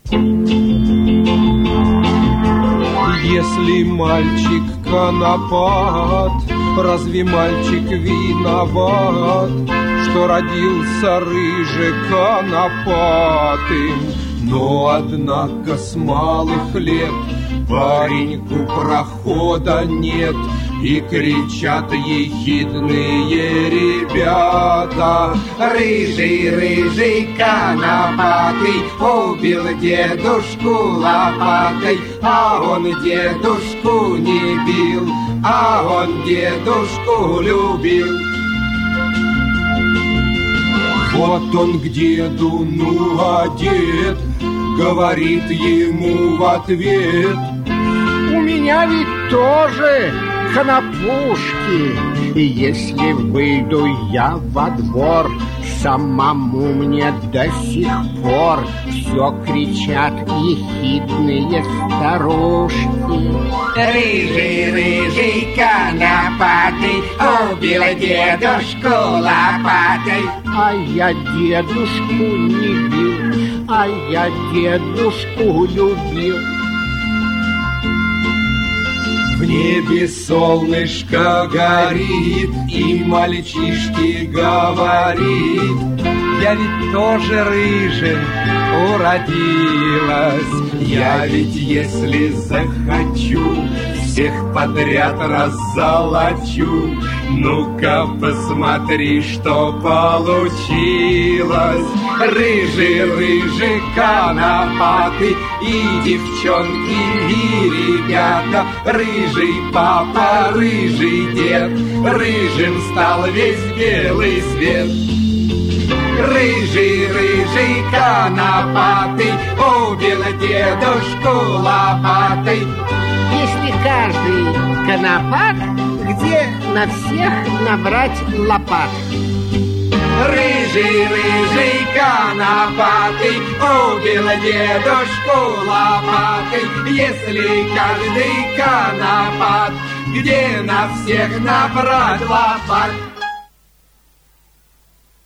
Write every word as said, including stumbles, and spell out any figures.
Если мальчик конопат, разве мальчик виноват, что родился рыжий конопатым? Но, однако, с малых лет пареньку прохода нет, и кричат ехидные ребята: рыжий, рыжий конопатый убил дедушку лопатой, а он дедушку не бил, а он дедушку любил. Вот он к деду, ну а дед говорит ему в ответ: у меня ведь тоже конопушки, и если выйду я во двор, самому мне до сих пор все кричат ехидные старушки. Рыжий, рыжий конопатый убил дедушку лопатой, а я дедушку не бил, а я дедушку любил. В небе солнышко горит, и мальчишке говорит: я ведь тоже рыжим уродилась. Я ведь, если захочу, всех подряд раззолочу. Ну-ка посмотри, что получилось. Рыжий, рыжий конопатый, и девчонки, и ребята. Рыжий папа, рыжий дед, рыжим стал весь белый свет. Рыжий, рыжий конопатый убил дедушку лопатой. Если каждый конопат, где на всех набрать лопат? Рыжий, рыжий конопатый убил дедушку лопатой. Если каждый конопат, где на всех набрать лопат?